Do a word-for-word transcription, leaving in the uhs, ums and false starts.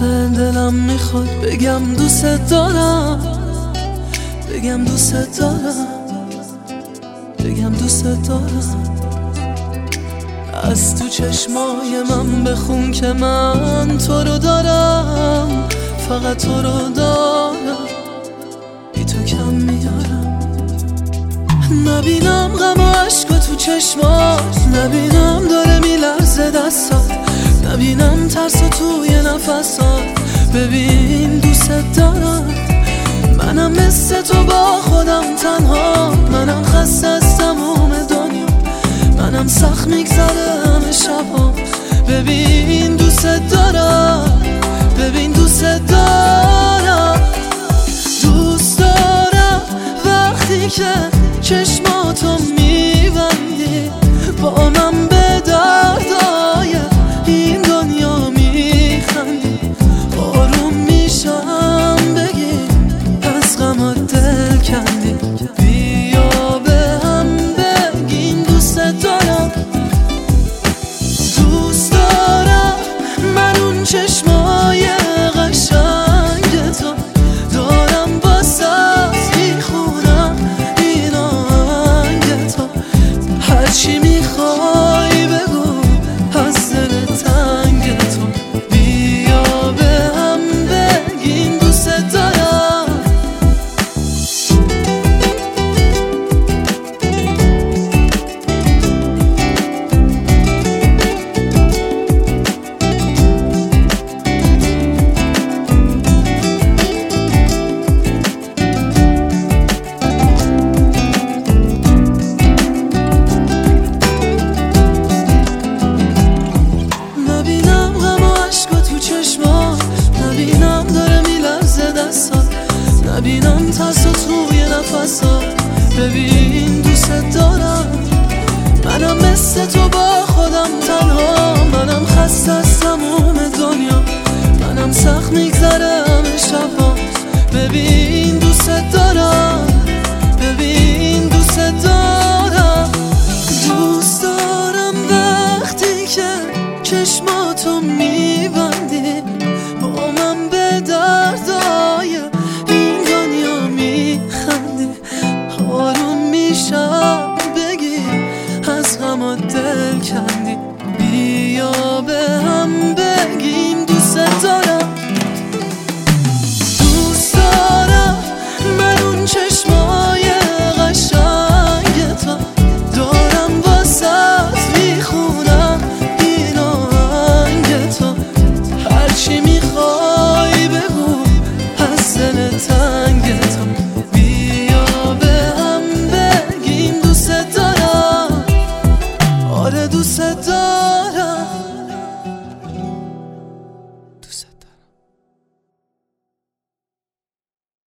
وقت دلم میخواد بگم دوست دارم، بگم دوست دارم، بگم دوست دارم. از تو چشمای من بخون که من تو رو دارم، فقط تو رو دارم، بی تو کم میارم. نبینم غم و عشق تو چشمات، نبینم داره میلرزه دستات، نبینم ترس توی نفسات. ببین دوست دارم، منم مثل تو با خودم تنها، منم خسته از تموم دنیا، منم سخت میگذره همه شبام. ببین دوست دارم، ببین دوست دارم، دوست دارم وقتی که چشماتو میبندی با من به دردای این دنیا میخندی. آروم میشم بگی از غمات دل کندی، بیا به هم بگین دوست دارم. دوست دارم من اون چشمای قشنگ تو دارم، واسه میخونم این آهنگ تو. هرچی میخوای بگو از دل تنگ تو، بیا به هم بگین دوست دارم. نبینم داره میلرزه دستات، نبینم ترس توی نفسات. ببین دوست دارم، منم مثل تو با خودم تنها، منم خسته از تموم دنیا، منم سخت میگذره همه شبام. ببین دوست دارم، ببین دوست دارم، دوست دارم وقتی که چشماتو میبندی با من به دردای این دنیا میخندی. آروم میشم بگی از غمات دل کندی، بیا به هم بگیم دوست دارم. دوست دارم من اون چشمای قشنگ تو دارم، واسه میخونم این آهنگ تو. هرچی میخوای بگو از دل تنگ تو، بیا به هم بگیم دوست دارم. آره دوست دارم.